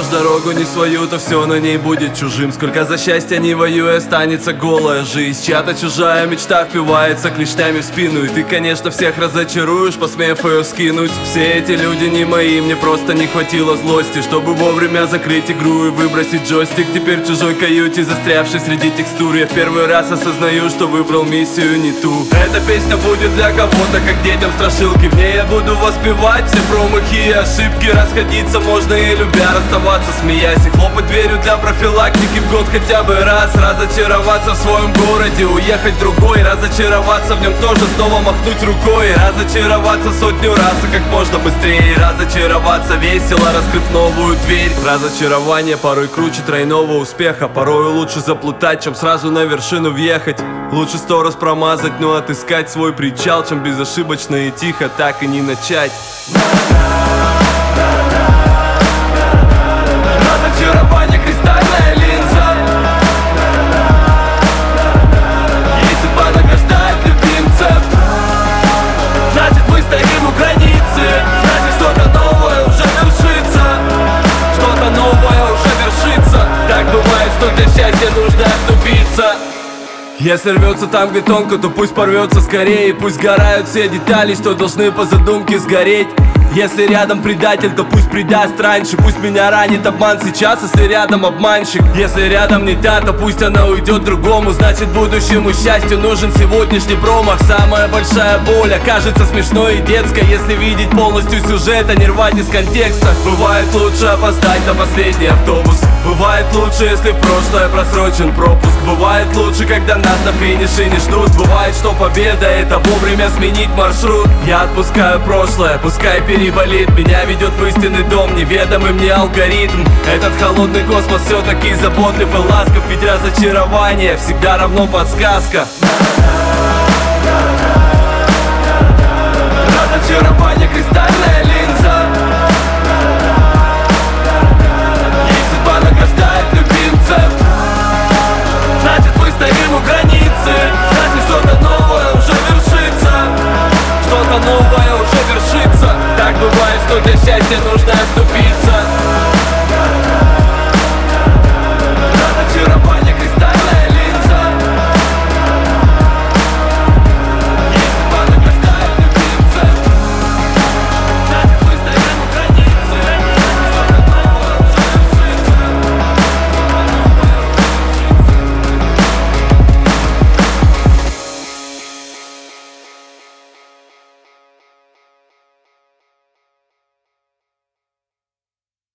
найдешь дорогу не свою, то все на ней будет чужим. Сколько за счастье не воюя, останется голая жизнь. Чья-то чужая мечта впивается клешнями в спину, и ты, конечно, всех разочаруешь, посмев ее скинуть. Все эти люди не мои, мне просто не хватило злости, чтобы вовремя закрыть игру и выбросить джойстик. Теперь в чужой каюте, застрявший среди текстур, я в первый раз осознаю, что выбрал миссию не ту. Эта песня будет для кого-то, как детям страшилки. В ней я буду воспевать все промахи и ошибки. Расходиться можно и любя, расставаться смеясь, и хлопать дверью для профилактики в год хотя бы раз. Разочароваться в своем городе, уехать в другой, разочароваться в нем тоже, снова махнуть рукой. Разочароваться сотню раз и как можно быстрее. Разочароваться весело, раскрыв новую дверь. Разочарование порой круче тройного успеха. Порой лучше заплутать, чем сразу на вершину въехать. Лучше 100 раз промазать, но отыскать свой причал, чем безошибочно и тихо так и не начать. Разочарование, кристальная линза. Ей судьба награждает любимцев. Значит, мы стоим у границы. Значит, что-то новое уже вершится. Что-то новое уже вершится. Так бывает, что для счастья нужно оступиться. Если рвется там, где тонко, то пусть порвется скорее. Пусть сгорают все детали, что должны по задумке сгореть. Если рядом предатель, то пусть предаст раньше. Пусть меня ранит обман сейчас, если рядом обманщик. Если рядом не та, то пусть она уйдет другому. Значит, будущему счастью нужен сегодняшний промах. Самая большая боль окажется смешной и детской, если видеть полностью сюжет, а не рвать из контекста. Бывает лучше опоздать на последний автобус. Бывает лучше, если в прошлое просрочен пропуск. Бывает лучше, когда нас на финише не ждут. Бывает, что победа — это вовремя сменить маршрут. Я отпускаю прошлое, пускай переболит. Меня ведет в истинный дом неведомый мне алгоритм. Этот холодный космос все-таки заботлив и ласков. Ведь разочарование всегда равно подсказка. Разочарование, кристальная линза. Ей судьба награждает любимцев. Значит, мы стоим у границы. Значит, что-то новое уже вершится. Что-то новое уже вершится. Так бывает, что для счастья нужно оступиться.